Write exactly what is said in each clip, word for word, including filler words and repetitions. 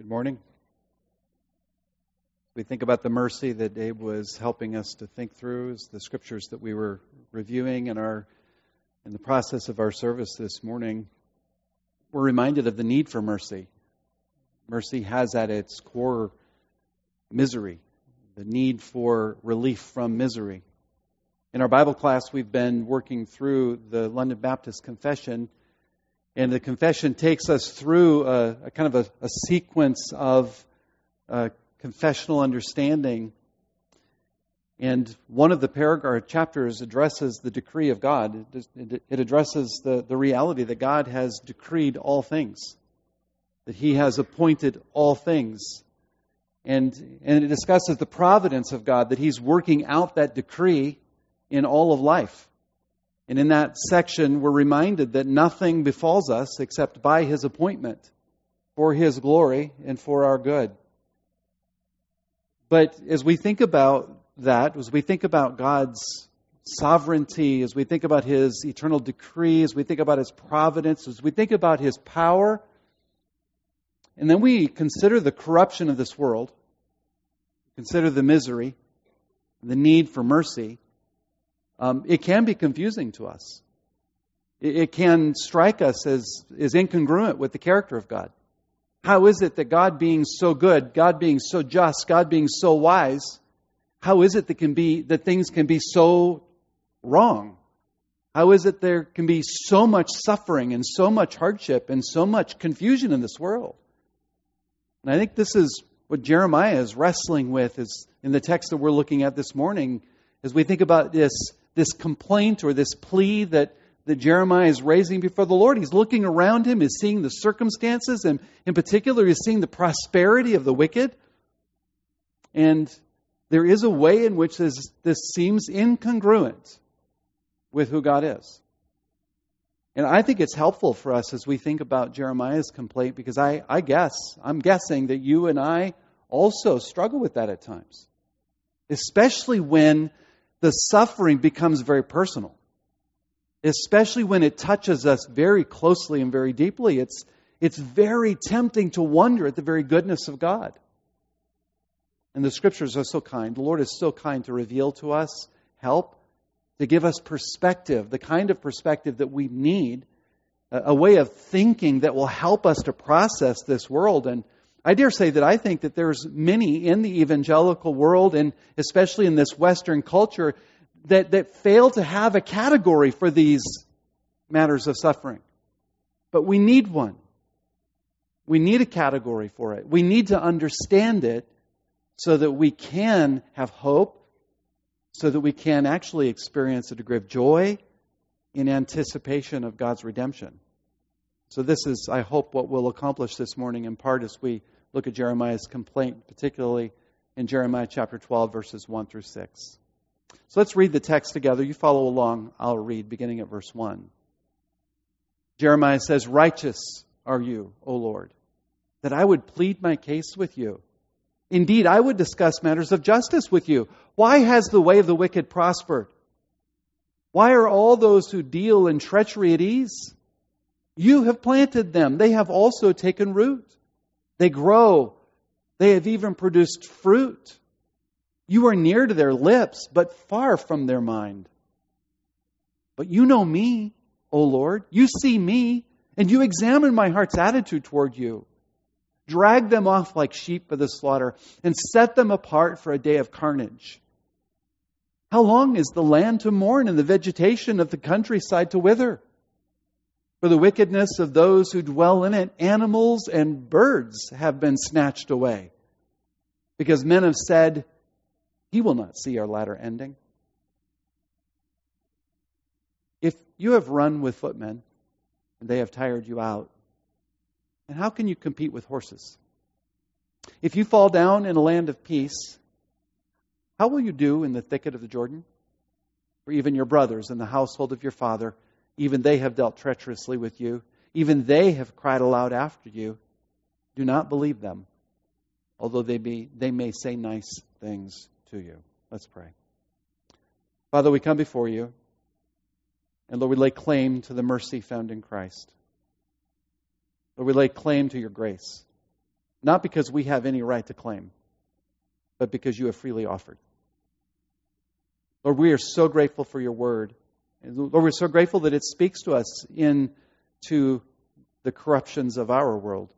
Good morning. We think about the mercy that Dave was helping us to think through as the scriptures that we were reviewing in our in the process of our service this morning. We're reminded of the need for mercy. Mercy has at its core misery, the need for relief from misery. In our Bible class, we've been working through the London Baptist Confession, and the confession takes us through a, a kind of a, a sequence of uh, confessional understanding. And one of the paragraph chapters addresses the decree of God. It, it addresses the, the reality that God has decreed all things, that He has appointed all things. And, and it discusses the providence of God, that He's working out that decree in all of life. And in that section, we're reminded that nothing befalls us except by His appointment, for His glory and for our good. But as we think about that, as we think about God's sovereignty, as we think about His eternal decree, as we think about His providence, as we think about His power, and then we consider the corruption of this world, consider the misery, the need for mercy, Um, it can be confusing to us. It, it can strike us as, as incongruent with the character of God. How is it that God being so good, God being so just, God being so wise, how is it that can be that things can be so wrong? How is it there can be so much suffering and so much hardship and so much confusion in this world? And I think this is what Jeremiah is wrestling with is in the text that we're looking at this morning as we think about this This complaint or this plea that, that Jeremiah is raising before the Lord. He's looking around him, he's seeing the circumstances, and in particular, he's seeing the prosperity of the wicked. And there is a way in which this, this seems incongruent with who God is. And I think it's helpful for us as we think about Jeremiah's complaint, because I, I guess, I'm guessing that you and I also struggle with that at times. Especially when the suffering becomes very personal. Especially when it touches us very closely and very deeply. It's, it's very tempting to wonder at the very goodness of God. And the Scriptures are so kind. The Lord is so kind to reveal to us help, to give us perspective, the kind of perspective that we need, a, a way of thinking that will help us to process this world. And I dare say that I think that there's many in the evangelical world, and especially in this Western culture, that, that fail to have a category for these matters of suffering. But we need one. We need a category for it. We need to understand it so that we can have hope, so that we can actually experience a degree of joy in anticipation of God's redemption. So this is, I hope, what we'll accomplish this morning in part as we look at Jeremiah's complaint, particularly in Jeremiah chapter twelve, verses one through six. So let's read the text together. You follow along. I'll read beginning at verse one. Jeremiah says, "Righteous are you, O Lord, that I would plead my case with you. Indeed, I would discuss matters of justice with you. Why has the way of the wicked prospered? Why are all those who deal in treachery at ease? You have planted them. They have also taken root. They grow. They have even produced fruit. You are near to their lips, but far from their mind. But you know me, O Lord. You see me, and you examine my heart's attitude toward you. Drag them off like sheep for the slaughter, and set them apart for a day of carnage. How long is the land to mourn and the vegetation of the countryside to wither? For the wickedness of those who dwell in it, animals and birds have been snatched away. Because men have said, he will not see our latter ending. If you have run with footmen, and they have tired you out, then how can you compete with horses? If you fall down in a land of peace, how will you do in the thicket of the Jordan? For even your brothers in the household of your father, even they have dealt treacherously with you. Even they have cried aloud after you. Do not believe them, although they be they may say nice things to you." Let's pray. Father, we come before you, and Lord, we lay claim to the mercy found in Christ. Lord, we lay claim to your grace. not because we have any right to claim, but because you have freely offered. Lord, we are so grateful for your word. And Lord, we're so grateful that it speaks to us into the corruptions of our world.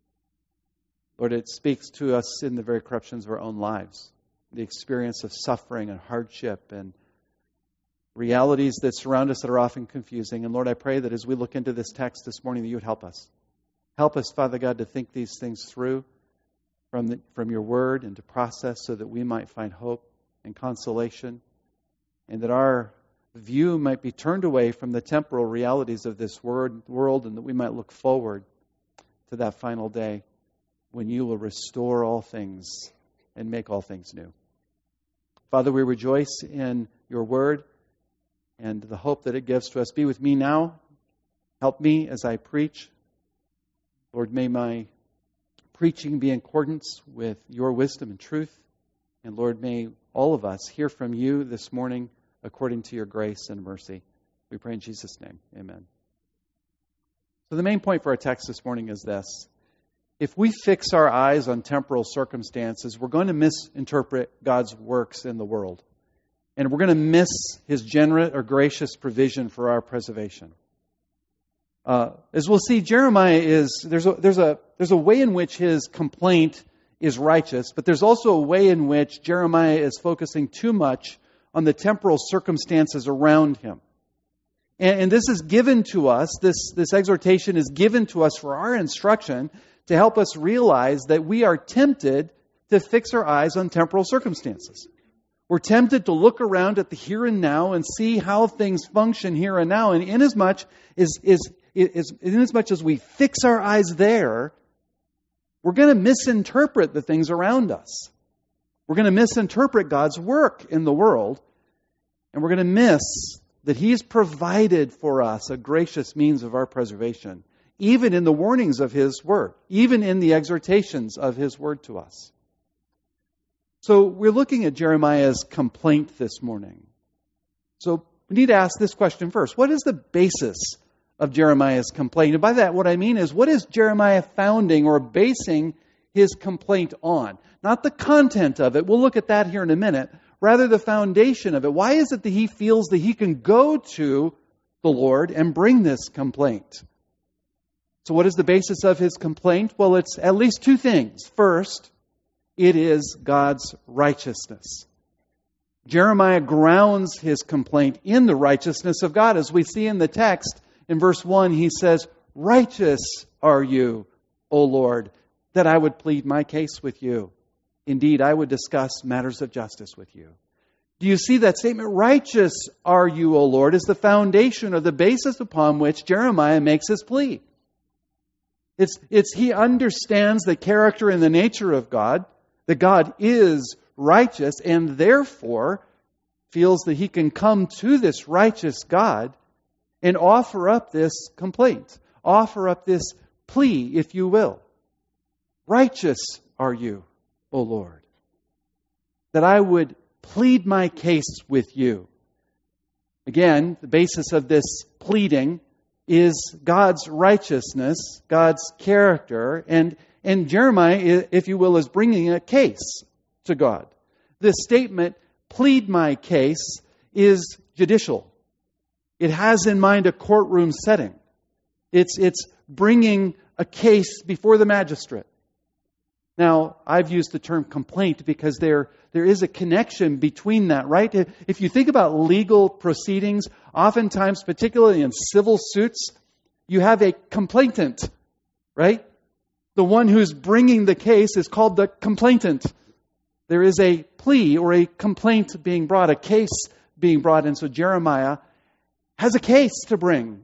Lord, it speaks to us in the very corruptions of our own lives, the experience of suffering and hardship and realities that surround us that are often confusing. And Lord, I pray that as we look into this text this morning, that you would help us. Help us, Father God, to think these things through from the, from your word and to process so that we might find hope and consolation, and that our view might be turned away from the temporal realities of this word, world, and that we might look forward to that final day when you will restore all things and make all things new. Father, we rejoice in your word and the hope that it gives to us. Be with me now. Help me as I preach. Lord, may my preaching be in accordance with your wisdom and truth. And Lord, may all of us hear from you this morning according to your grace and mercy. We pray in Jesus' name. Amen. So the main point for our text this morning is this. If we fix our eyes on temporal circumstances, we're going to misinterpret God's works in the world. And we're going to miss his generous or gracious provision for our preservation. Uh, as we'll see, Jeremiah is, there's a, there's a, there's a way in which his complaint is righteous, but there's also a way in which Jeremiah is focusing too much on the temporal circumstances around him. And, and this is given to us, this, this exhortation is given to us for our instruction to help us realize that we are tempted to fix our eyes on temporal circumstances. We're tempted to look around at the here and now and see how things function here and now. And inasmuch as, is, is, inasmuch as we fix our eyes there, we're going to misinterpret the things around us. We're going to misinterpret God's work in the world. And we're going to miss that He's provided for us a gracious means of our preservation, even in the warnings of His Word, even in the exhortations of His Word to us. So we're looking at Jeremiah's complaint this morning. So we need to ask this question first. What is the basis of Jeremiah's complaint? And by that, what I mean is, what is Jeremiah founding or basing his complaint on? Not the content of it. We'll look at that here in a minute. Rather, the foundation of it. Why is it that he feels that he can go to the Lord and bring this complaint? So what is the basis of his complaint? Well, it's at least two things. First, it is God's righteousness. Jeremiah grounds his complaint in the righteousness of God. As we see in the text, in verse one, he says, "Righteous are you, O Lord, that I would plead my case with you. Indeed, I would discuss matters of justice with you." Do you see that statement? Righteous are you, O Lord, is the foundation or the basis upon which Jeremiah makes his plea. It's, it's he understands the character and the nature of God, that God is righteous, and therefore feels that he can come to this righteous God and offer up this complaint, offer up this plea, if you will. Righteous are you, O Lord, that I would plead my case with you. Again, the basis of this pleading is God's righteousness, God's character, and, and Jeremiah, if you will, is bringing a case to God. This statement, plead my case, is judicial. It has in mind a courtroom setting. It's, it's bringing a case before the magistrate. Now, I've used the term complaint because there, there is a connection between that, right? If you think about legal proceedings, oftentimes, particularly in civil suits, you have a complainant, right? The one who's bringing the case is called the complainant. There is a plea or a complaint being brought, a case being brought. And so Jeremiah has a case to bring.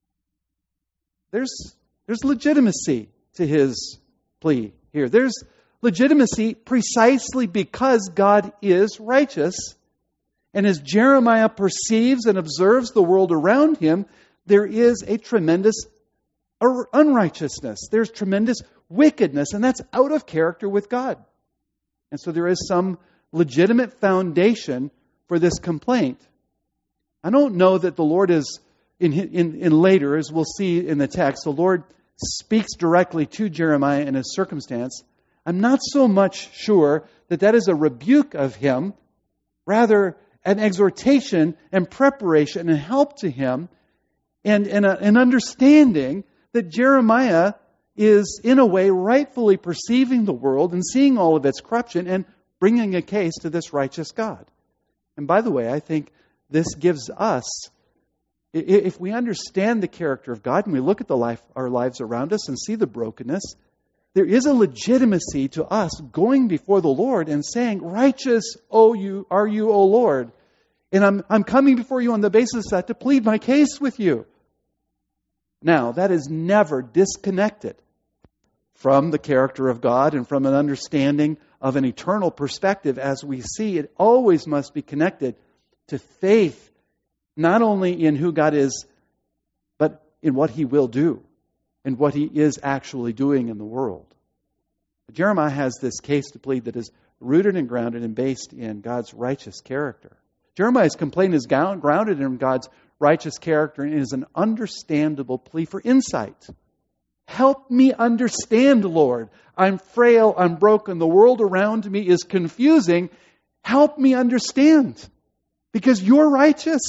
There's, there's legitimacy to his plea here. There's legitimacy precisely because God is righteous. And as Jeremiah perceives and observes the world around him, there is a tremendous unrighteousness. There's tremendous wickedness, and that's out of character with God. And so there is some legitimate foundation for this complaint. I don't know that the Lord is, in, in, in later, as we'll see in the text, the Lord speaks directly to Jeremiah in his circumstance, I'm not so much sure that that is a rebuke of him, rather an exhortation and preparation and help to him, and, and a, an understanding that Jeremiah is, in a way, rightfully perceiving the world and seeing all of its corruption and bringing a case to this righteous God. And by the way, I think this gives us, if we understand the character of God and we look at the life, our lives around us and see the brokenness, there is a legitimacy to us going before the Lord and saying, righteous oh you, are you, O Lord. And I'm, I'm coming before you on the basis of that to plead my case with you. Now, that is never disconnected from the character of God and from an understanding of an eternal perspective as we see. It always must be connected to faith, not only in who God is, but in what He will do and what He is actually doing in the world. Jeremiah has this case to plead that is rooted and grounded and based in God's righteous character. Jeremiah's complaint is grounded in God's righteous character and is an understandable plea for insight. Help me understand, Lord. I'm frail, I'm broken, the world around me is confusing. Help me understand, because you're righteous.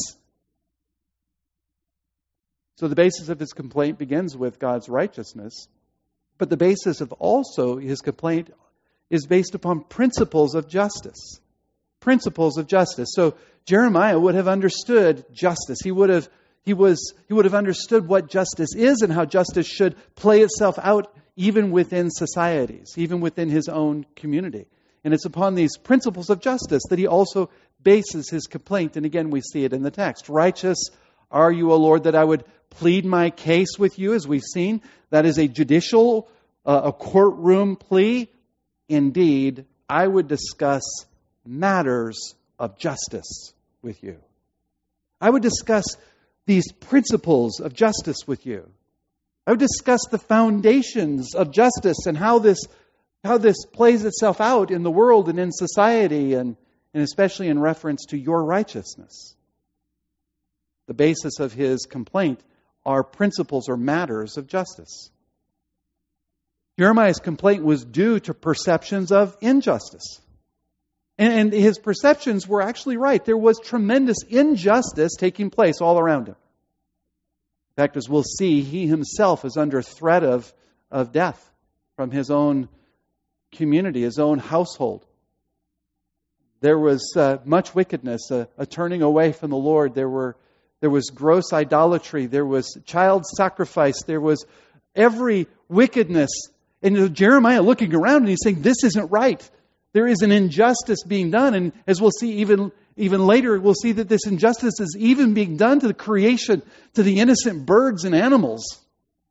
So the basis of his complaint begins with God's righteousness, but the basis of also his complaint is based upon principles of justice. Principles of justice. So Jeremiah would have understood justice. He would have he was he would have understood what justice is and how justice should play itself out even within societies, even within his own community. And it's upon these principles of justice that he also bases his complaint. And again, we see it in the text. Righteous are you, O Lord, that I would plead my case with you, as we've seen. That is a judicial, uh, a courtroom plea. Indeed, I would discuss matters of justice with you. I would discuss these principles of justice with you. I would discuss the foundations of justice and how this how this plays itself out in the world and in society, and, and especially in reference to your righteousness. The basis of his complaint are principles or matters of justice. Jeremiah's complaint was due to perceptions of injustice. And his perceptions were actually right. There was tremendous injustice taking place all around him. In fact, as we'll see, he himself is under threat of, of death from his own community, his own household. There was uh, much wickedness, a, a turning away from the Lord. There were there was gross idolatry. There was child sacrifice. There was every wickedness. And Jeremiah looking around and he's saying, this isn't right. There is an injustice being done. And as we'll see even, even later, we'll see that this injustice is even being done to the creation, to the innocent birds and animals.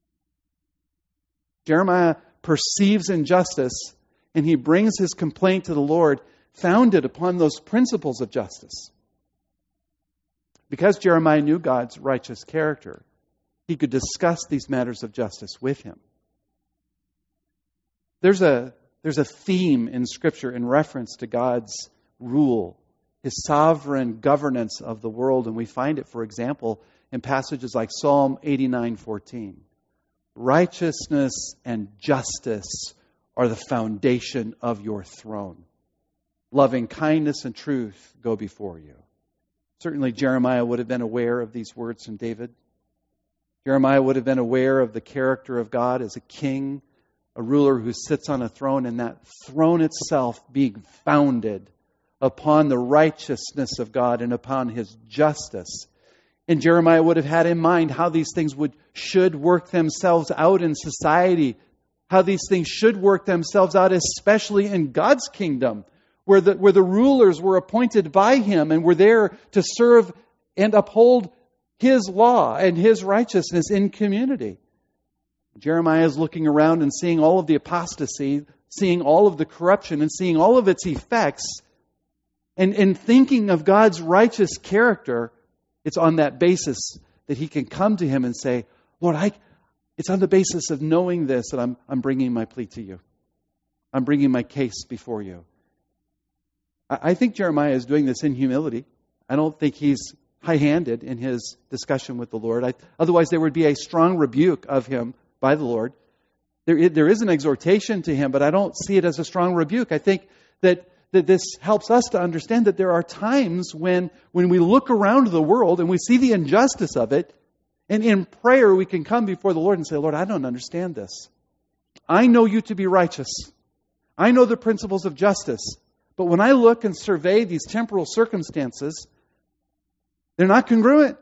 Jeremiah perceives injustice and he brings his complaint to the Lord, founded upon those principles of justice. Because Jeremiah knew God's righteous character, he could discuss these matters of justice with him. There's a There's a theme in Scripture in reference to God's rule, His sovereign governance of the world. And we find it, for example, in passages like Psalm eighty-nine fourteen. Righteousness and justice are the foundation of your throne. Loving kindness and truth go before you. Certainly Jeremiah would have been aware of these words from David. Jeremiah would have been aware of the character of God as a king, a ruler who sits on a throne, and that throne itself being founded upon the righteousness of God and upon His justice. And Jeremiah would have had in mind how these things would should work themselves out in society, how these things should work themselves out, especially in God's kingdom, where the, where the rulers were appointed by Him and were there to serve and uphold His law and His righteousness in community. Jeremiah is looking around and seeing all of the apostasy, seeing all of the corruption, and seeing all of its effects, and, and thinking of God's righteous character. It's on that basis that he can come to Him and say, Lord, I, it's on the basis of knowing this that I'm, I'm bringing my plea to you. I'm bringing my case before you. I, I think Jeremiah is doing this in humility. I don't think he's high-handed in his discussion with the Lord. I, otherwise, there would be a strong rebuke of him by the Lord. There, there is an exhortation to him, but I don't see it as a strong rebuke. I think that, that this helps us to understand that there are times when, when we look around the world and we see the injustice of it, and in prayer we can come before the Lord and say, Lord, I don't understand this. I know you to be righteous. I know the principles of justice. But when I look and survey these temporal circumstances, they're not congruent.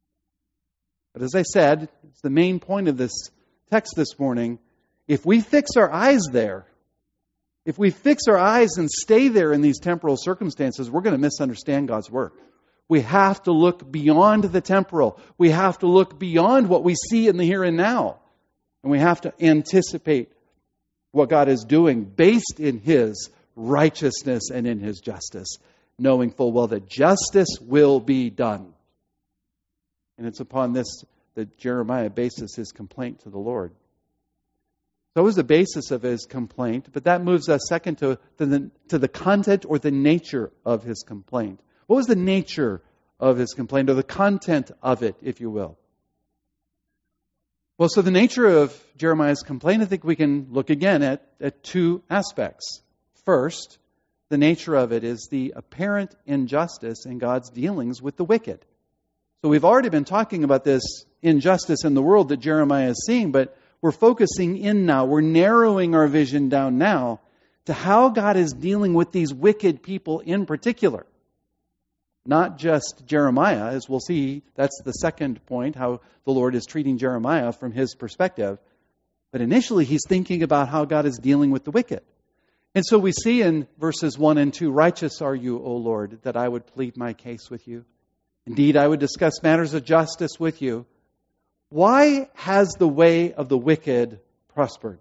But as I said, it's the main point of this text this morning. If we fix our eyes there, if we fix our eyes and stay there in these temporal circumstances, we're going to misunderstand God's work. We have to look beyond the temporal. We have to look beyond what we see in the here and now. And we have to anticipate what God is doing based in His righteousness and in His justice, knowing full well that justice will be done. And it's upon this that Jeremiah bases his complaint to the Lord. So it was the basis of his complaint, but that moves us second to, to, the, to the content or the nature of his complaint. What was the nature of his complaint, or the content of it, if you will? Well, so the nature of Jeremiah's complaint, I think we can look again at, at two aspects. First, the nature of it is the apparent injustice in God's dealings with the wicked. So we've already been talking about this injustice in the world that Jeremiah is seeing, but we're focusing in now. We're narrowing our vision down now to how God is dealing with these wicked people in particular. Not just Jeremiah, as we'll see, that's the second point, how the Lord is treating Jeremiah from his perspective. But initially, he's thinking about how God is dealing with the wicked. And so we see in verses one and two, righteous are you, O Lord, that I would plead my case with you. Indeed, I would discuss matters of justice with you. Why has the way of the wicked prospered?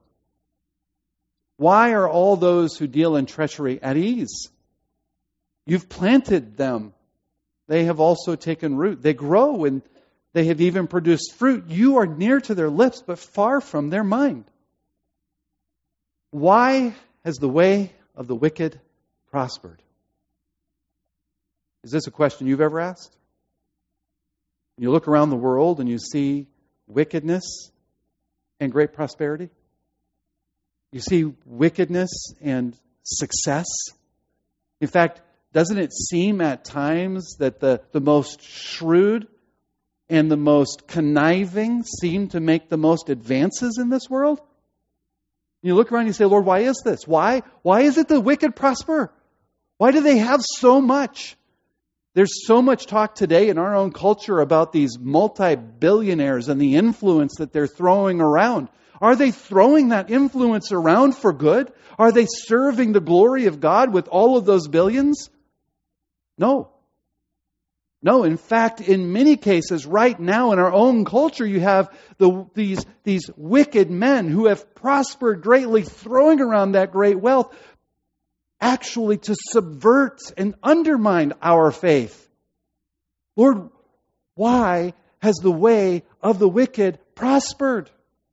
Why are all those who deal in treachery at ease? You've planted them. They have also taken root. They grow and they have even produced fruit. You are near to their lips, but far from their mind. Why has the way of the wicked prospered? Is this a question you've ever asked? You look around the world and you see wickedness and great prosperity. You see wickedness and success. In fact, doesn't it seem at times that the, the most shrewd and the most conniving seem to make the most advances in this world? You look around and you say, Lord, why is this? Why? Why is it the wicked prosper? Why do they have so much? There's so much talk today in our own culture about these multi-billionaires and the influence that they're throwing around. Are they throwing that influence around for good? Are they serving the glory of God with all of those billions? No. No, in fact, in many cases, right now in our own culture, you have the, these, these wicked men who have prospered greatly, throwing around that great wealth, actually to subvert and undermine our faith. Lord, why has the way of the wicked prospered?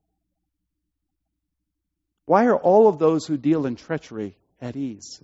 Why are all of those who deal in treachery at ease?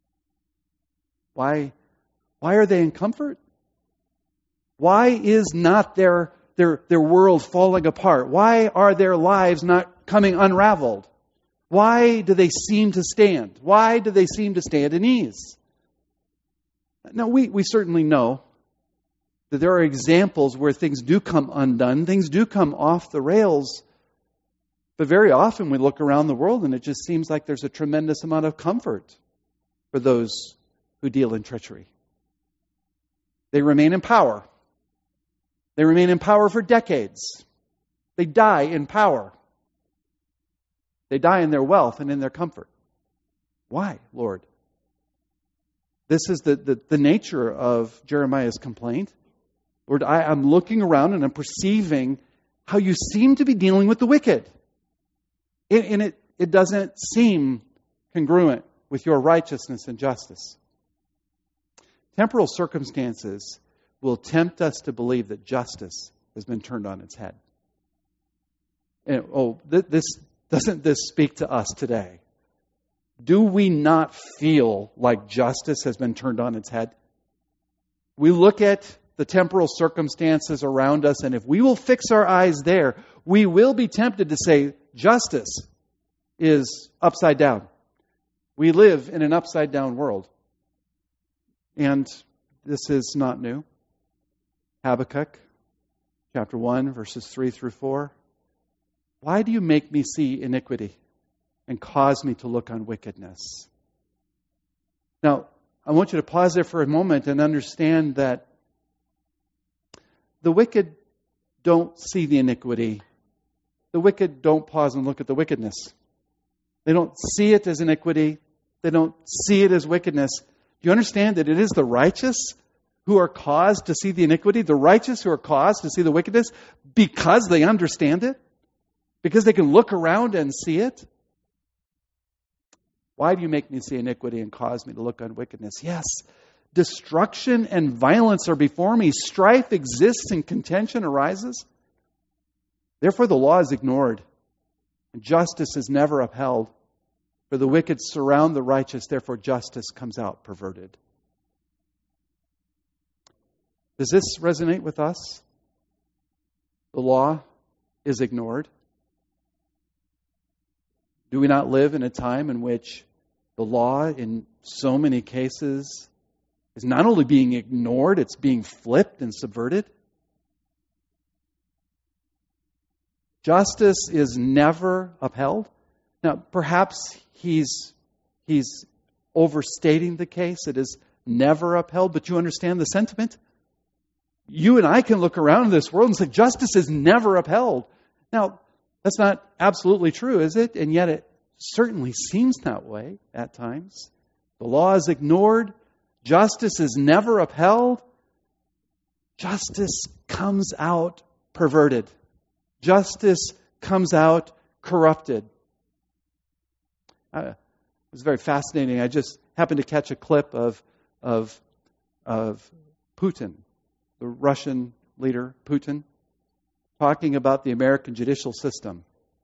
Why, why are they in comfort? Why is not their, their, their world falling apart? Why are their lives not coming unraveled? Why do they seem to stand? Why do they seem to stand in ease? Now, we, we certainly know that there are examples where things do come undone, things do come off the rails. But very often we look around the world and it just seems like there's a tremendous amount of comfort for those who deal in treachery. They remain in power. They remain in power for decades. They die in power. They die in their wealth and in their comfort. Why, Lord? This is the, the, the nature of Jeremiah's complaint. Lord, I, I'm looking around and I'm perceiving how you seem to be dealing with the wicked. And, and it, it doesn't seem congruent with your righteousness and justice. Temporal circumstances will tempt us to believe that justice has been turned on its head. And, oh, th- this doesn't this speak to us today? Do we not feel like justice has been turned on its head? We look at the temporal circumstances around us, and if we will fix our eyes there, we will be tempted to say justice is upside down. We live in an upside down world. And this is not new. Habakkuk chapter one, verses three through four. Why do you make me see iniquity and cause me to look on wickedness? Now, I want you to pause there for a moment and understand that the wicked don't see the iniquity. The wicked don't pause and look at the wickedness. They don't see it as iniquity. They don't see it as wickedness. Do you understand that it is the righteous who are caused to see the iniquity? The righteous who are caused to see the wickedness because they understand it? Because they can look around and see it? Why do you make me see iniquity and cause me to look on wickedness? Yes, destruction and violence are before me. Strife exists and contention arises. Therefore the law is ignored, and justice is never upheld. For the wicked surround the righteous, therefore justice comes out perverted. Does this resonate with us? The law is ignored. Do we not live in a time in which the law, in so many cases, is not only being ignored, it's being flipped and subverted? Justice is never upheld. Now, perhaps he's he's overstating the case. It is never upheld, but you understand the sentiment? You and I can look around in this world and say, justice is never upheld. Now, that's not absolutely true, is it? And yet it certainly seems that way at times. The law is ignored. Justice is never upheld. Justice comes out perverted. Justice comes out corrupted. Uh, it was very fascinating. I just happened to catch a clip of of of Putin, the Russian leader, Putin, talking about the American judicial system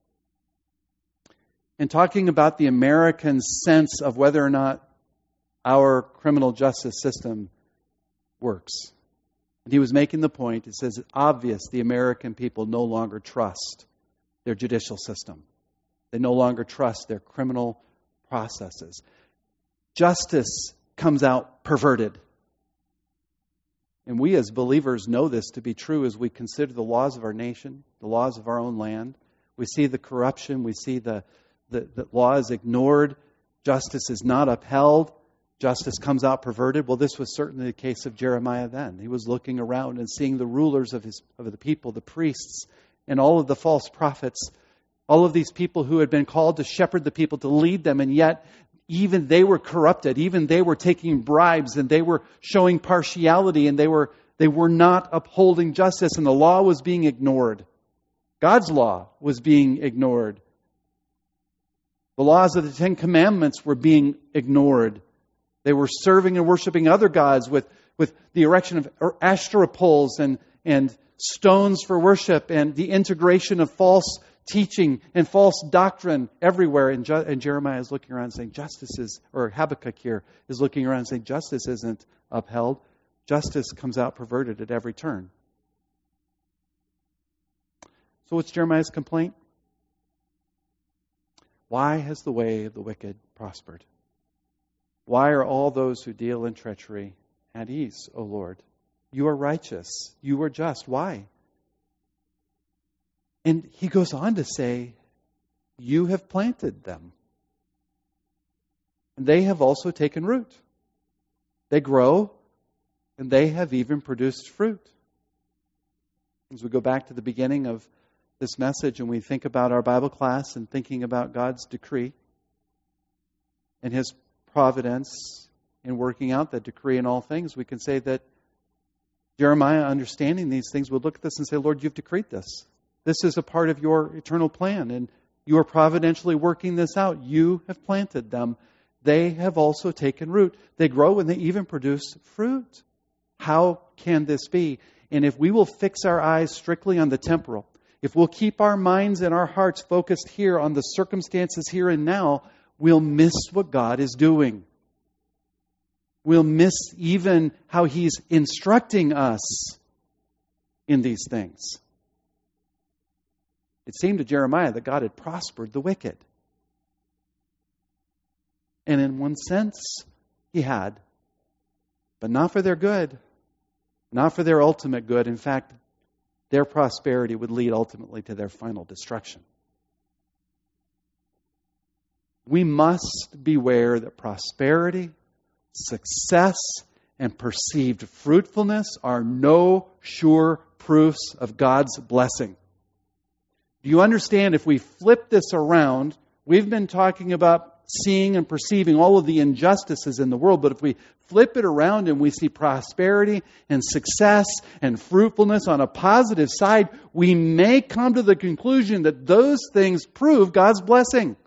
and talking about the American sense of whether or not our criminal justice system works. And he was making the point, it says it's obvious the American people no longer trust their judicial system. They no longer trust their criminal processes. Justice comes out perverted. And we as believers know this to be true as we consider the laws of our nation, the laws of our own land. We see the corruption. We see the, the, the law is ignored. Justice is not upheld. Justice comes out perverted. Well, this was certainly the case of Jeremiah then. He was looking around and seeing the rulers of his of the people, the priests, and all of the false prophets, all of these people who had been called to shepherd the people, to lead them, and yet even they were corrupted. Even they were taking bribes, and they were showing partiality, and they were they were not upholding justice, and the law was being ignored. God's law was being ignored. The laws of the Ten Commandments were being ignored. They were serving and worshiping other gods with, with the erection of Asherah poles and, and stones for worship and the integration of false teaching and false doctrine everywhere. And, Je- and Jeremiah is looking around saying justice is, or Habakkuk here is looking around saying justice isn't upheld. Justice comes out perverted at every turn. So what's Jeremiah's complaint? Why has the way of the wicked prospered? Why are all those who deal in treachery at ease, O Lord? You are righteous. You are just. Why? And he goes on to say, you have planted them. And they have also taken root. They grow, and they have even produced fruit. As we go back to the beginning of this message and we think about our Bible class and thinking about God's decree and His providence in working out that decree in all things, we can say that Jeremiah, understanding these things, would look at this and say, Lord, you've decreed this. This is a part of your eternal plan, and you are providentially working this out. You have planted them. They have also taken root. They grow and they even produce fruit. How can this be? And if we will fix our eyes strictly on the temporal, if we'll keep our minds and our hearts focused here on the circumstances here and now, we'll miss what God is doing. We'll miss even how He's instructing us in these things. It seemed to Jeremiah that God had prospered the wicked. And in one sense, He had. But not for their good. Not for their ultimate good. In fact, their prosperity would lead ultimately to their final destruction. We must beware that prosperity, success, and perceived fruitfulness are no sure proofs of God's blessing. Do you understand, if we flip this around, we've been talking about seeing and perceiving all of the injustices in the world, but if we flip it around and we see prosperity and success and fruitfulness on a positive side, we may come to the conclusion that those things prove God's blessing.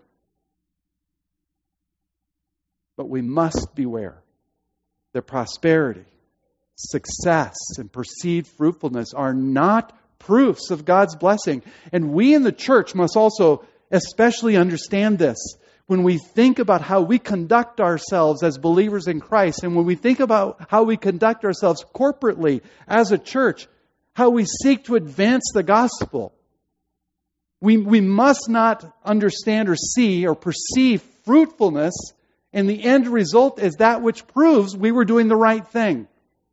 But we must beware that prosperity, success, and perceived fruitfulness are not proofs of God's blessing. And we in the church must also especially understand this. When we think about how we conduct ourselves as believers in Christ, and when we think about how we conduct ourselves corporately as a church, how we seek to advance the gospel, we, we must not understand or see or perceive fruitfulness, and the end result is that which proves we were doing the right thing.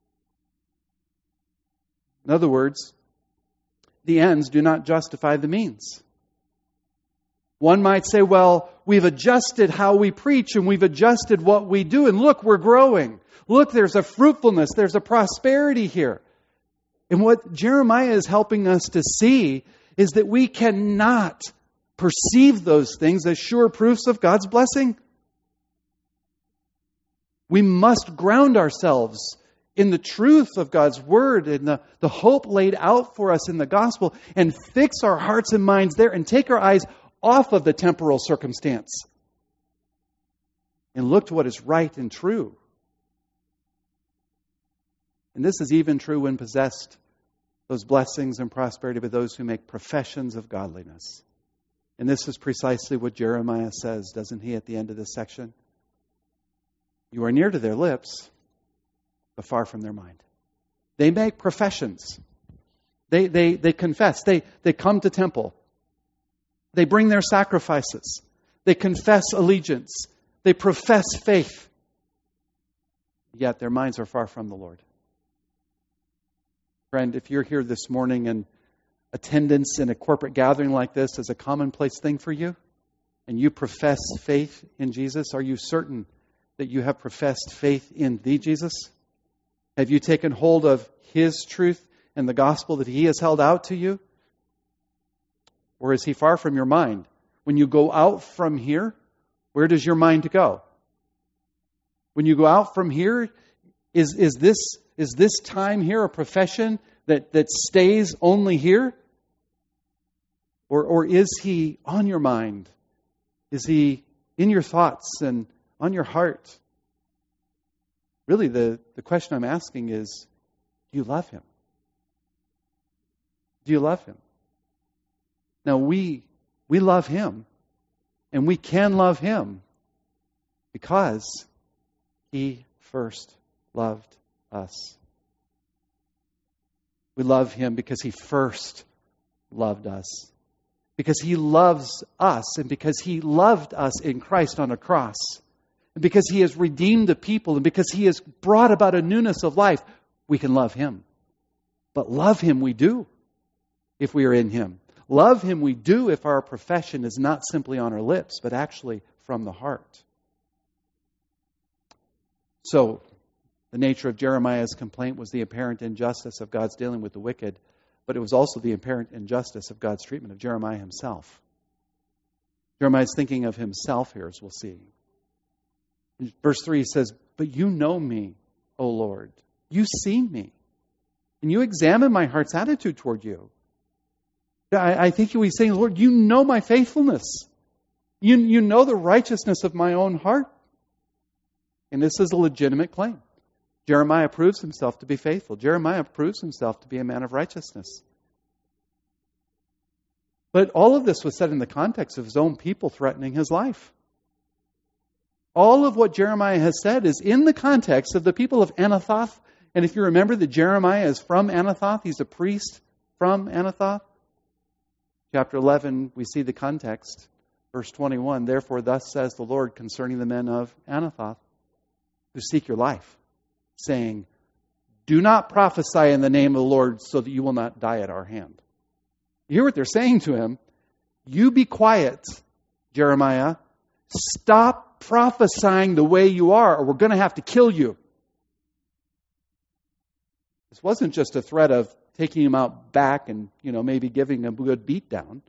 In other words, the ends do not justify the means. One might say, well, we've adjusted how we preach and we've adjusted what we do, and look, we're growing. Look, there's a fruitfulness, there's a prosperity here. And what Jeremiah is helping us to see is that we cannot perceive those things as sure proofs of God's blessing. We must ground ourselves in the truth of God's Word and the, the hope laid out for us in the gospel, and fix our hearts and minds there and take our eyes off of the temporal circumstance and look to what is right and true. And this is even true when possessed, those blessings and prosperity, by those who make professions of godliness. And this is precisely what Jeremiah says, doesn't he, at the end of this section? You are near to their lips, but far from their mind. They make professions. They they they confess. They they come to temple. They bring their sacrifices. They confess allegiance. They profess faith. Yet their minds are far from the Lord. Friend, if you're here this morning and attendance in a corporate gathering like this is a commonplace thing for you, and you profess faith in Jesus, are you certain that you have professed faith in the Jesus? Have you taken hold of His truth and the gospel that He has held out to you? Or is He far from your mind? When you go out from here, where does your mind go? When you go out from here, is, is this is this time here a profession that, that stays only here? Or, or is He on your mind? Is He in your thoughts and on your heart? Really, the, the question I'm asking is, do you love Him? Do you love Him? Now, we we love Him, and we can love Him because He first loved us. We love Him because He first loved us. Because He loves us, and because He loved us in Christ on a cross. And because He has redeemed the people, and because He has brought about a newness of life, we can love Him. But love Him we do if we are in Him. Love Him we do if our profession is not simply on our lips, but actually from the heart. So, the nature of Jeremiah's complaint was the apparent injustice of God's dealing with the wicked, but it was also the apparent injustice of God's treatment of Jeremiah himself. Jeremiah is thinking of himself here, as we'll see. In verse three says, "But you know me, O Lord. You see me, and you examine my heart's attitude toward you." I, I think he was saying, Lord, you know my faithfulness. You, you know the righteousness of my own heart. And this is a legitimate claim. Jeremiah proves himself to be faithful. Jeremiah proves himself to be a man of righteousness. But all of this was said in the context of his own people threatening his life. All of what Jeremiah has said is in the context of the people of Anathoth. And if you remember that Jeremiah is from Anathoth, he's a priest from Anathoth. Chapter eleven, we see the context. Verse twenty-one, therefore thus says the Lord concerning the men of Anathoth who seek your life, saying, do not prophesy in the name of the Lord so that you will not die at our hand. You hear what they're saying to him? You be quiet, Jeremiah. Stop prophesying the way you are, or we're going to have to kill you. This wasn't just a threat of taking him out back and, you know, maybe giving him a good beat down.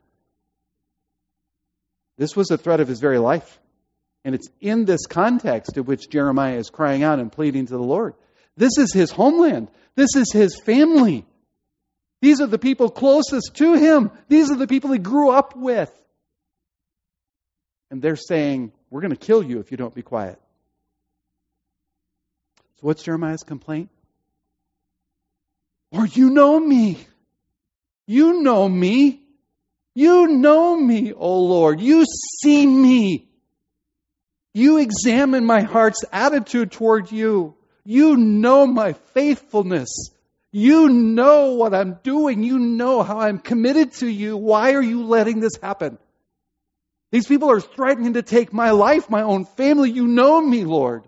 This was a threat of his very life. And it's in this context in which Jeremiah is crying out and pleading to the Lord. This is his homeland. This is his family. These are the people closest to him. These are the people he grew up with. And they're saying, we're going to kill you if you don't be quiet. So what's Jeremiah's complaint? Lord, you know me. You know me. You know me, O Lord. You see me. You examine my heart's attitude toward you. You know my faithfulness. You know what I'm doing. You know how I'm committed to you. Why are you letting this happen? These people are threatening to take my life, my own family. You know me, Lord.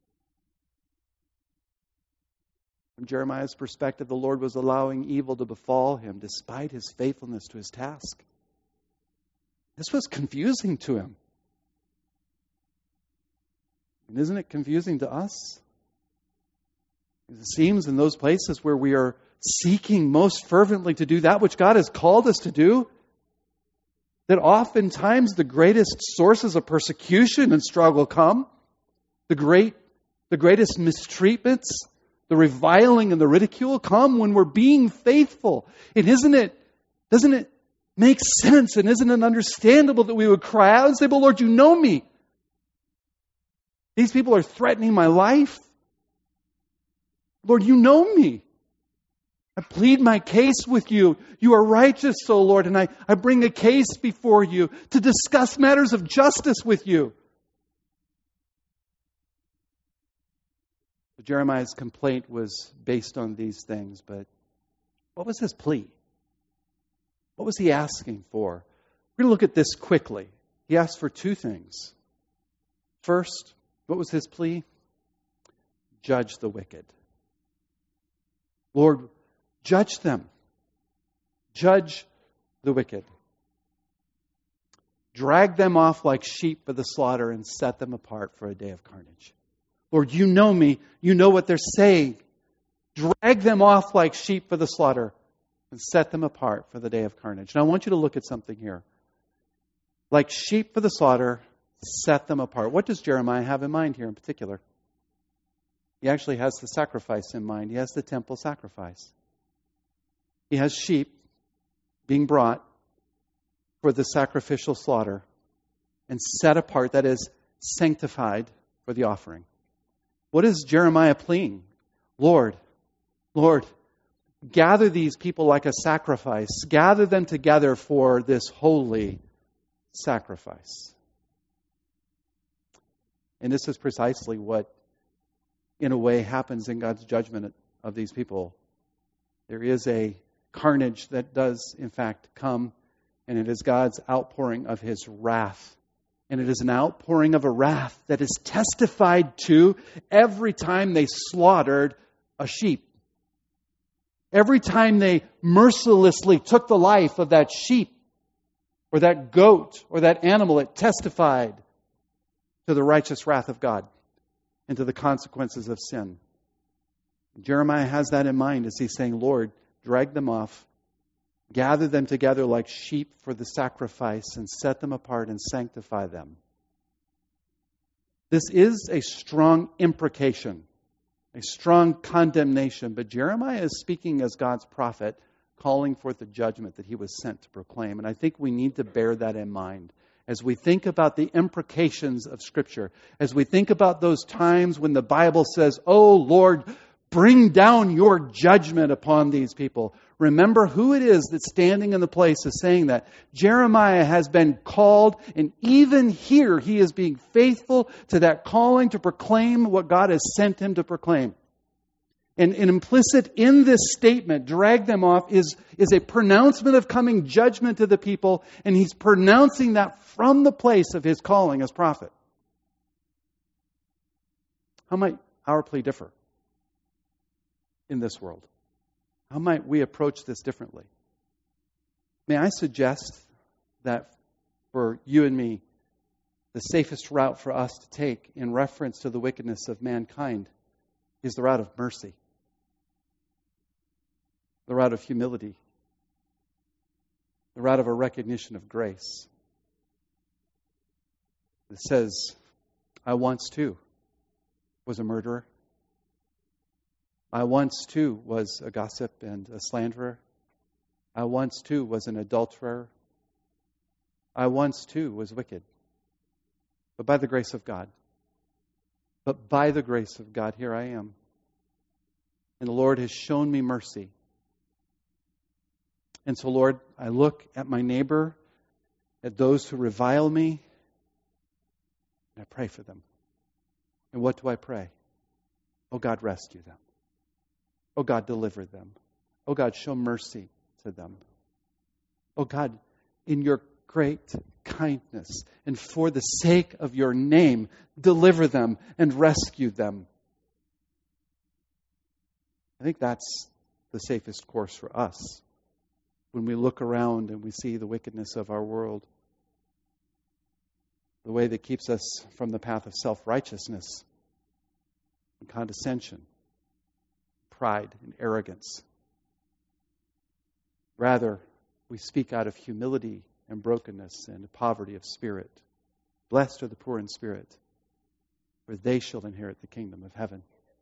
From Jeremiah's perspective, the Lord was allowing evil to befall him despite his faithfulness to his task. This was confusing to him. And isn't it confusing to us? It seems in those places where we are seeking most fervently to do that which God has called us to do, that oftentimes the greatest sources of persecution and struggle come. The great, the greatest mistreatments, the reviling and the ridicule come when we're being faithful. And isn't it, doesn't it make sense and isn't it understandable that we would cry out and say, but Lord, you know me. These people are threatening my life. Lord, you know me. I plead my case with you. You are righteous, O Lord, and I, I bring a case before you to discuss matters of justice with you. Jeremiah's complaint was based on these things, but what was his plea? What was he asking for? We're going to look at this quickly. He asked for two things. First, what was his plea? Judge the wicked. Lord, judge them. Judge the wicked. Drag them off like sheep for the slaughter and set them apart for a day of carnage. Lord, you know me. You know what they're saying. Drag them off like sheep for the slaughter and set them apart for the day of carnage. Now I want you to look at something here. Like sheep for the slaughter, set them apart. What does Jeremiah have in mind here in particular? He actually has the sacrifice in mind. He has the temple sacrifice. He has sheep being brought for the sacrificial slaughter and set apart, that is, sanctified for the offering. What is Jeremiah pleading? Lord, Lord, gather these people like a sacrifice. Gather them together for this holy sacrifice. And this is precisely what, in a way, happens in God's judgment of these people. There is a carnage that does, in fact, come, and it is God's outpouring of His wrath. And it is an outpouring of a wrath that is testified to every time they slaughtered a sheep. Every time they mercilessly took the life of that sheep or that goat or that animal, it testified to the righteous wrath of God and to the consequences of sin. Jeremiah has that in mind as he's saying, Lord, drag them off, gather them together like sheep for the sacrifice, and set them apart and sanctify them. This is a strong imprecation, a strong condemnation, but Jeremiah is speaking as God's prophet, calling forth the judgment that he was sent to proclaim. And I think we need to bear that in mind as we think about the imprecations of Scripture, as we think about those times when the Bible says, oh Lord, bring down your judgment upon these people. Remember who it is that's standing in the place of saying that. Jeremiah has been called, and even here he is being faithful to that calling to proclaim what God has sent him to proclaim. And, and implicit in this statement, drag them off, is, is a pronouncement of coming judgment to the people, and he's pronouncing that from the place of his calling as prophet. How might our plea differ in this world? How might we approach this differently? May I suggest that for you and me, the safest route for us to take in reference to the wickedness of mankind is the route of mercy, the route of humility, the route of a recognition of grace. It says, I once too was a murderer. I once too was a gossip and a slanderer. I once too was an adulterer. I once too was wicked. But by the grace of God, but by the grace of God, here I am. And the Lord has shown me mercy. And so, Lord, I look at my neighbor, at those who revile me, and I pray for them. And what do I pray? Oh God, rescue them. Oh God, deliver them. Oh God, show mercy to them. Oh God, in your great kindness and for the sake of your name, deliver them and rescue them. I think that's the safest course for us when we look around and we see the wickedness of our world. The way that keeps us from the path of self-righteousness and condescension, pride and arrogance. Rather, we speak out of humility and brokenness and poverty of spirit. Blessed are the poor in spirit, for they shall inherit the kingdom of heaven.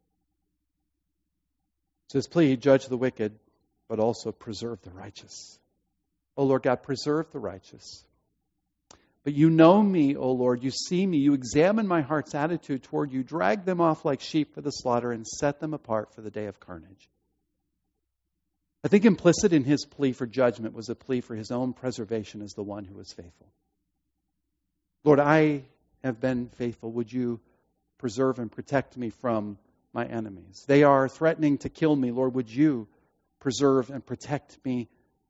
So his plea, judge the wicked, but also preserve the righteous. O Lord God, preserve the righteous. But you know me, O Lord, you see me, you examine my heart's attitude toward you, drag them off like sheep for the slaughter, and set them apart for the day of carnage. I think implicit in his plea for judgment was a plea for his own preservation as the one who was faithful. Lord, I have been faithful. Would you preserve and protect me from my enemies? They are threatening to kill me. Lord, would you preserve and protect me?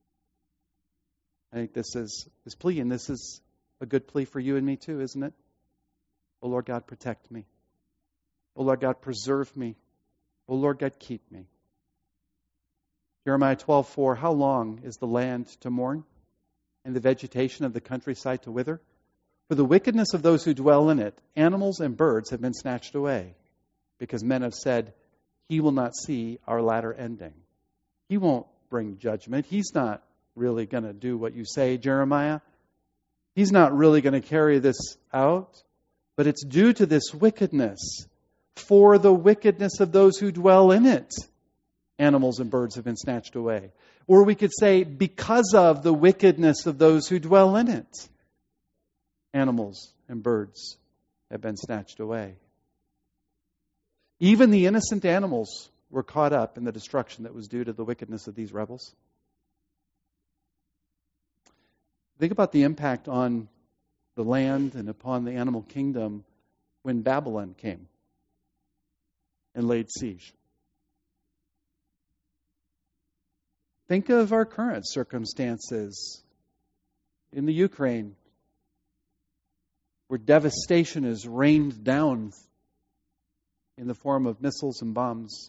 I think this is his plea, and this is a good plea for you and me too, isn't it? Oh Lord God, protect me. Oh Lord God, preserve me. Oh Lord God, keep me. Jeremiah twelve four, how long is the land to mourn and the vegetation of the countryside to wither? For the wickedness of those who dwell in it, animals and birds have been snatched away, because men have said, he will not see our latter ending. He won't bring judgment. He's not really going to do what you say, Jeremiah. He's not really going to carry this out, but it's due to this wickedness. For the wickedness of those who dwell in it, animals and birds have been snatched away. Or we could say, because of the wickedness of those who dwell in it, animals and birds have been snatched away. Even the innocent animals were caught up in the destruction that was due to the wickedness of these rebels. Think about the impact on the land and upon the animal kingdom when Babylon came and laid siege. Think of our current circumstances in the Ukraine, where devastation is rained down in the form of missiles and bombs.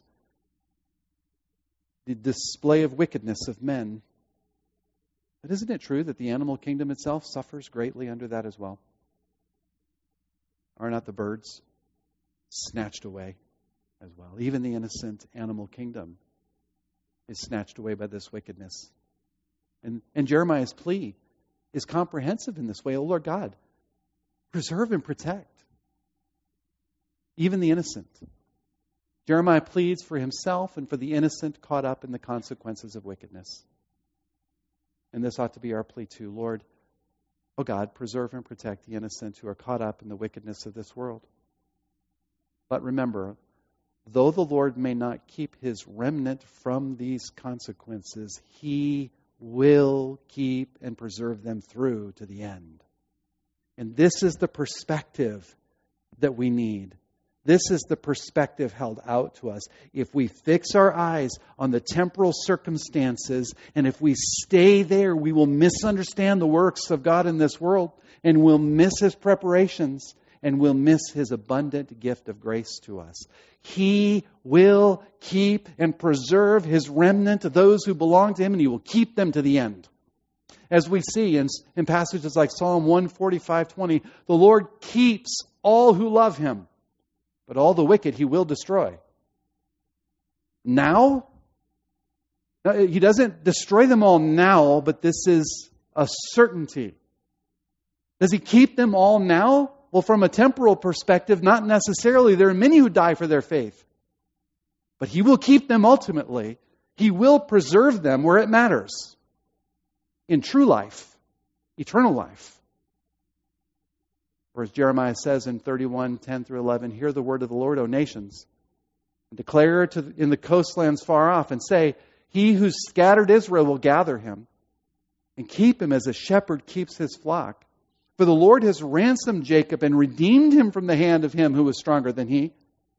The display of wickedness of men. But isn't it true that the animal kingdom itself suffers greatly under that as well? Are not the birds snatched away as well? Even the innocent animal kingdom is snatched away by this wickedness. And, and Jeremiah's plea is comprehensive in this way. Oh Lord God, preserve and protect even the innocent. Jeremiah pleads for himself and for the innocent caught up in the consequences of wickedness. And this ought to be our plea too. Lord, oh God, preserve and protect the innocent who are caught up in the wickedness of this world. But remember, though the Lord may not keep his remnant from these consequences, he will keep and preserve them through to the end. And this is the perspective that we need. This is the perspective held out to us. If we fix our eyes on the temporal circumstances, and if we stay there, we will misunderstand the works of God in this world, and we'll miss his preparations, and we'll miss his abundant gift of grace to us. He will keep and preserve his remnant, those who belong to him, and he will keep them to the end. As we see in, in passages like Psalm one forty-five twenty, the Lord keeps all who love him, but all the wicked he will destroy. Now? He doesn't destroy them all now, but this is a certainty. Does he keep them all now? Well, from a temporal perspective, not necessarily. There are many who die for their faith. But he will keep them ultimately. He will preserve them where it matters. In true life, eternal life. Or as Jeremiah says in thirty-one, ten through eleven, hear the word of the Lord, O nations, and declare to in the coastlands far off, and say, he who scattered Israel will gather him, and keep him as a shepherd keeps his flock. For the Lord has ransomed Jacob and redeemed him from the hand of him who was stronger than he.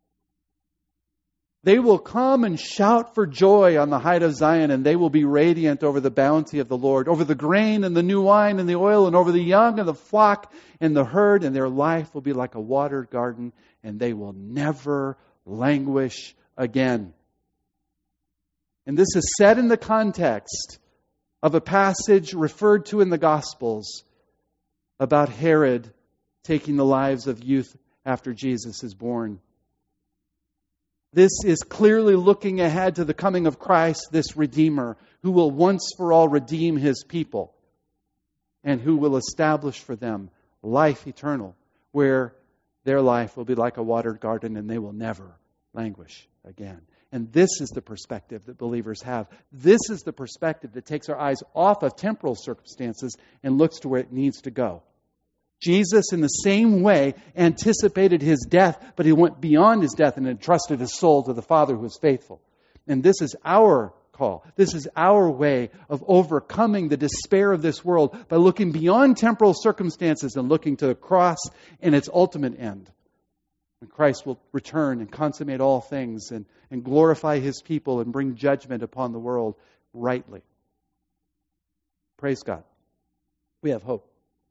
They will come and shout for joy on the height of Zion, and they will be radiant over the bounty of the Lord, over the grain and the new wine and the oil, and over the young and the flock and the herd, and their life will be like a watered garden, and they will never languish again. And this is said in the context of a passage referred to in the Gospels about Herod taking the lives of youth after Jesus is born. This is clearly looking ahead to the coming of Christ, this Redeemer, who will once for all redeem his people and who will establish for them life eternal, where their life will be like a watered garden and they will never languish again. And this is the perspective that believers have. This is the perspective that takes our eyes off of temporal circumstances and looks to where it needs to go. Jesus, in the same way, anticipated his death, but he went beyond his death and entrusted his soul to the Father who is faithful. And this is our call. This is our way of overcoming the despair of this world by looking beyond temporal circumstances and looking to the cross and its ultimate end. And Christ will return and consummate all things and, and glorify his people and bring judgment upon the world rightly. Praise God. We have hope.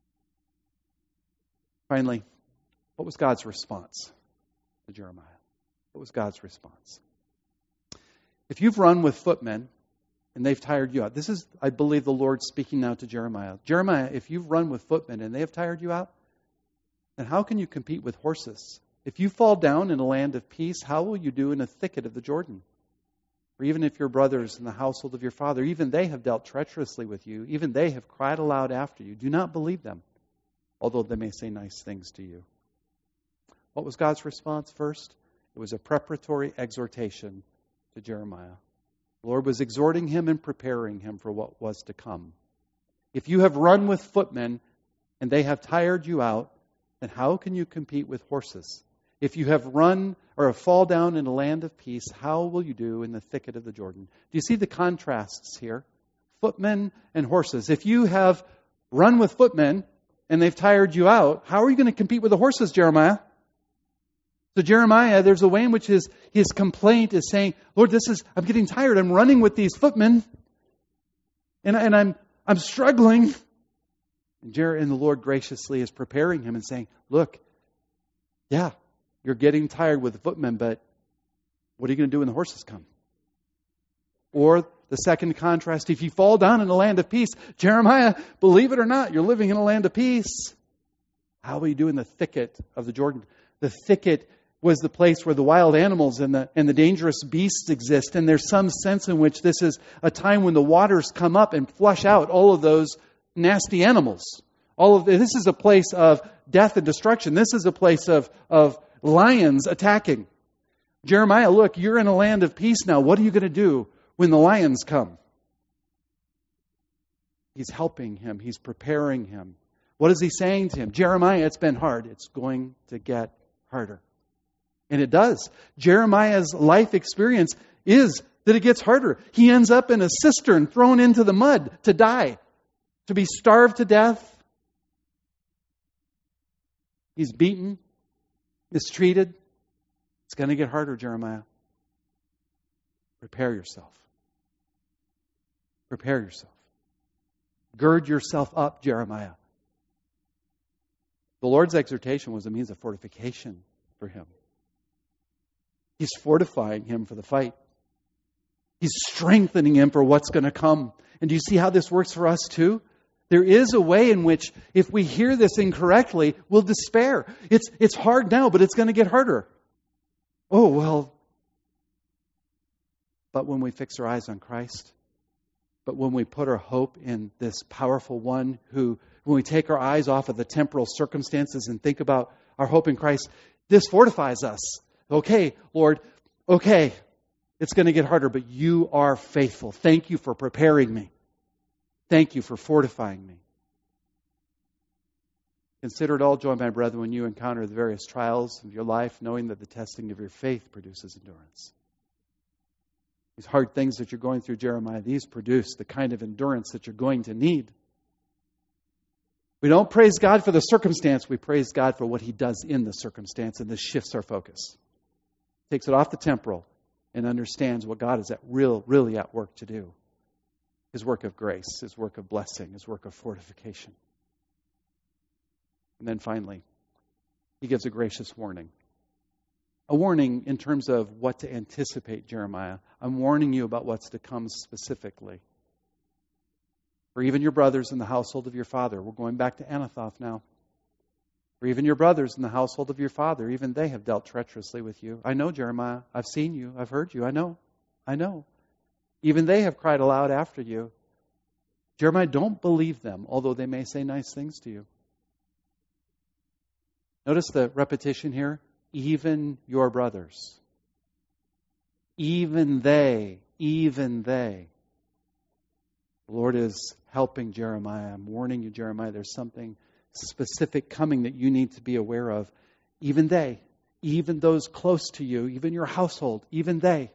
Finally, what was God's response to Jeremiah? What was God's response? If you've run with footmen and they've tired you out, this is, I believe, the Lord speaking now to Jeremiah. Jeremiah, if you've run with footmen and they have tired you out, then how can you compete with horses? If you fall down in a land of peace, how will you do in a thicket of the Jordan? Or even if your brothers in the household of your father, even they have dealt treacherously with you, even they have cried aloud after you, do not believe them, although they may say nice things to you. What was God's response first? It was a preparatory exhortation to Jeremiah. The Lord was exhorting him and preparing him for what was to come. If you have run with footmen and they have tired you out, then how can you compete with horses? If you have run or have fall down in a land of peace, how will you do in the thicket of the Jordan? Do you see the contrasts here? Footmen and horses. If you have run with footmen and they've tired you out, how are you going to compete with the horses, Jeremiah? So Jeremiah, there's a way in which his, his complaint is saying, Lord, this is, I'm getting tired. I'm running with these footmen. And, and I'm, I'm struggling. And, Jer- and the Lord graciously is preparing him and saying, look, yeah, you're getting tired with the footmen, but what are you going to do when the horses come? Or the second contrast, if you fall down in a land of peace, Jeremiah, believe it or not, you're living in a land of peace. How will you do in the thicket of the Jordan? The thicket was the place where the wild animals and the and the dangerous beasts exist. And there's some sense in which this is a time when the waters come up and flush out all of those nasty animals. All of this is a place of death and destruction. This is a place of, of lions attacking. Jeremiah, look, you're in a land of peace now. What are you going to do when the lions come? He's helping him. He's preparing him. What is he saying to him? Jeremiah, it's been hard. It's going to get harder. And it does. Jeremiah's life experience is that it gets harder. He ends up in a cistern, thrown into the mud to die, to be starved to death. He's beaten, mistreated. It's going to get harder, Jeremiah. Prepare yourself. Prepare yourself. Gird yourself up, Jeremiah. The Lord's exhortation was a means of fortification for him. He's fortifying him for the fight. He's strengthening him for what's going to come. And do you see how this works for us too? There is a way in which, if we hear this incorrectly, we'll despair. It's, it's hard now, but it's going to get harder. Oh, well. But when we fix our eyes on Christ, but when we put our hope in this powerful one who, when we take our eyes off of the temporal circumstances and think about our hope in Christ, this fortifies us. Okay, Lord, okay, it's going to get harder, but you are faithful. Thank you for preparing me. Thank you for fortifying me. Consider it all joy, my brethren, when you encounter the various trials of your life, knowing that the testing of your faith produces endurance. These hard things that you're going through, Jeremiah, these produce the kind of endurance that you're going to need. We don't praise God for the circumstance. We praise God for what He does in the circumstance, and this shifts our focus. Takes it off the temporal and understands what God is at real, really at work to do. His work of grace, His work of blessing, His work of fortification. And then finally, He gives a gracious warning. A warning in terms of what to anticipate, Jeremiah. I'm warning you about what's to come specifically. For even your brothers in the household of your father. We're going back to Anathoth now. For even your brothers in the household of your father, even they have dealt treacherously with you. I know, Jeremiah. I've seen you. I've heard you. I know. I know. Even they have cried aloud after you. Jeremiah, don't believe them, although they may say nice things to you. Notice the repetition here. Even your brothers. Even they. Even they. The Lord is helping Jeremiah. I'm warning you, Jeremiah, there's something specific coming that you need to be aware of. Even they. Even those close to you. Even your household. Even they.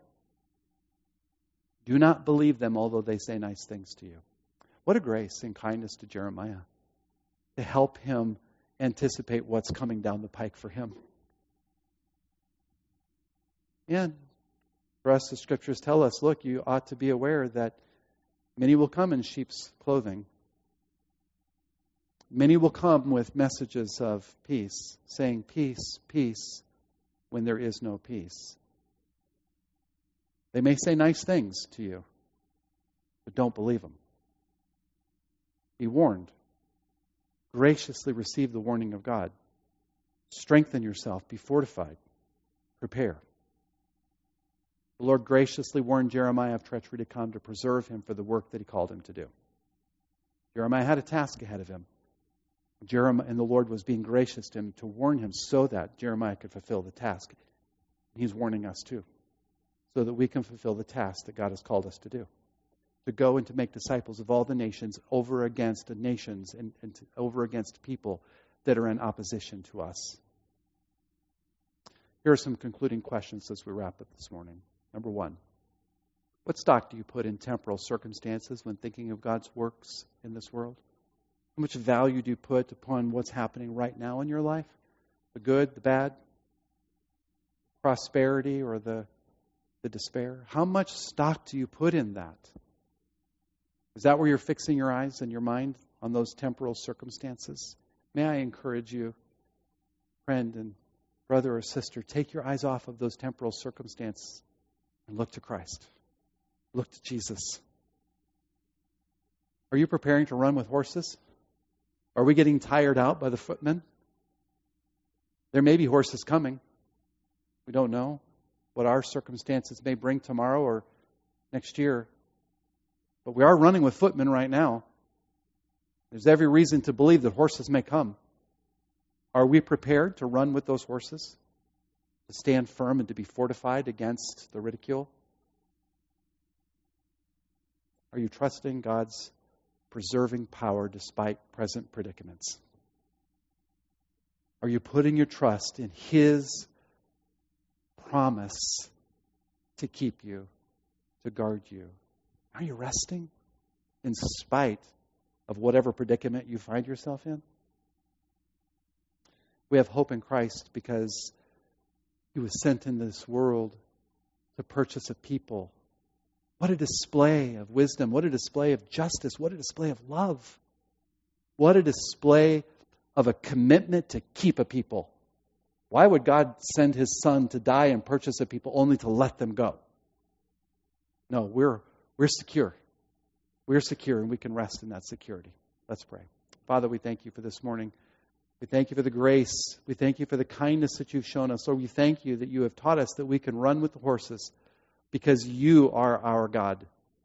Do not believe them, although they say nice things to you. What a grace and kindness to Jeremiah to help him anticipate what's coming down the pike for him. And for us, the Scriptures tell us, look, you ought to be aware that many will come in sheep's clothing. Many will come with messages of peace, saying peace, peace, when there is no peace. They may say nice things to you, but don't believe them. Be warned. Graciously receive the warning of God. Strengthen yourself. Be fortified. Prepare. The Lord graciously warned Jeremiah of treachery to come to preserve him for the work that He called him to do. Jeremiah had a task ahead of him. Jeremiah, and the Lord was being gracious to him to warn him so that Jeremiah could fulfill the task. He's warning us too, so that we can fulfill the task that God has called us to do. To go and to make disciples of all the nations over against the nations and, and to, over against people that are in opposition to us. Here are some concluding questions as we wrap up this morning. Number one, what stock do you put in temporal circumstances when thinking of God's works in this world? How much value do you put upon what's happening right now in your life? The good, the bad, prosperity, or the, the despair? How much stock do you put in that? Is that where you're fixing your eyes and your mind, on those temporal circumstances? May I encourage you, friend and brother or sister, take your eyes off of those temporal circumstances and look to Christ. Look to Jesus. Are you preparing to run with horses? Are we getting tired out by the footmen? There may be horses coming. We don't know what our circumstances may bring tomorrow or next year. But we are running with footmen right now. There's every reason to believe that horses may come. Are we prepared to run with those horses? To stand firm and to be fortified against the ridicule? Are you trusting God's preserving power despite present predicaments? Are you putting your trust in His promise to keep you, to guard you. Are you resting in spite of whatever predicament you find yourself in? We have hope in Christ because He was sent into this world to purchase a people. What a display of wisdom. What a display of justice. What a display of love. What a display of a commitment to keep a people. Why would God send His Son to die and purchase a people only to let them go? No, we're we're secure. We're secure and we can rest in that security. Let's pray. Father, we thank You for this morning. We thank You for the grace. We thank You for the kindness that You've shown us. Lord, we thank You that You have taught us that we can run with the horses because You are our God.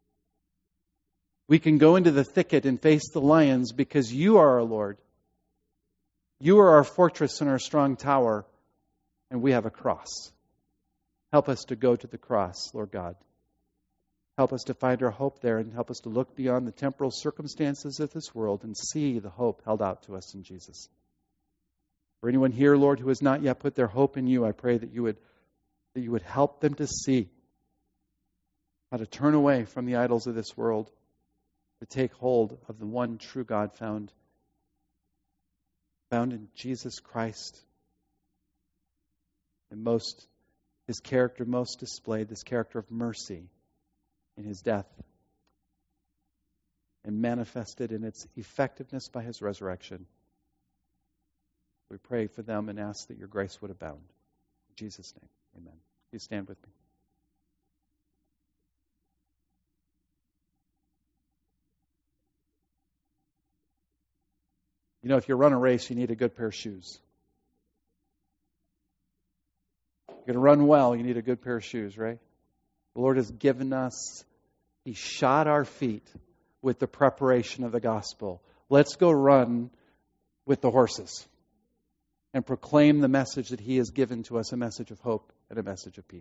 We can go into the thicket and face the lions because You are our Lord. You are our fortress and our strong tower, and we have a cross. Help us to go to the cross, Lord God. Help us to find our hope there and help us to look beyond the temporal circumstances of this world and see the hope held out to us in Jesus. For anyone here, Lord, who has not yet put their hope in You, I pray that You would that You would help them to see how to turn away from the idols of this world, to take hold of the one true God found, found in Jesus Christ. And most, His character most displayed, this character of mercy in His death, and manifested in its effectiveness by His resurrection. We pray for them and ask that Your grace would abound. In Jesus' name, amen. Please stand with me. You know, if you run a race, you need a good pair of shoes. If you're going to run well, you need a good pair of shoes, right? The Lord has given us, He shod our feet with the preparation of the gospel. Let's go run with the horses and proclaim the message that He has given to us, a message of hope and a message of peace.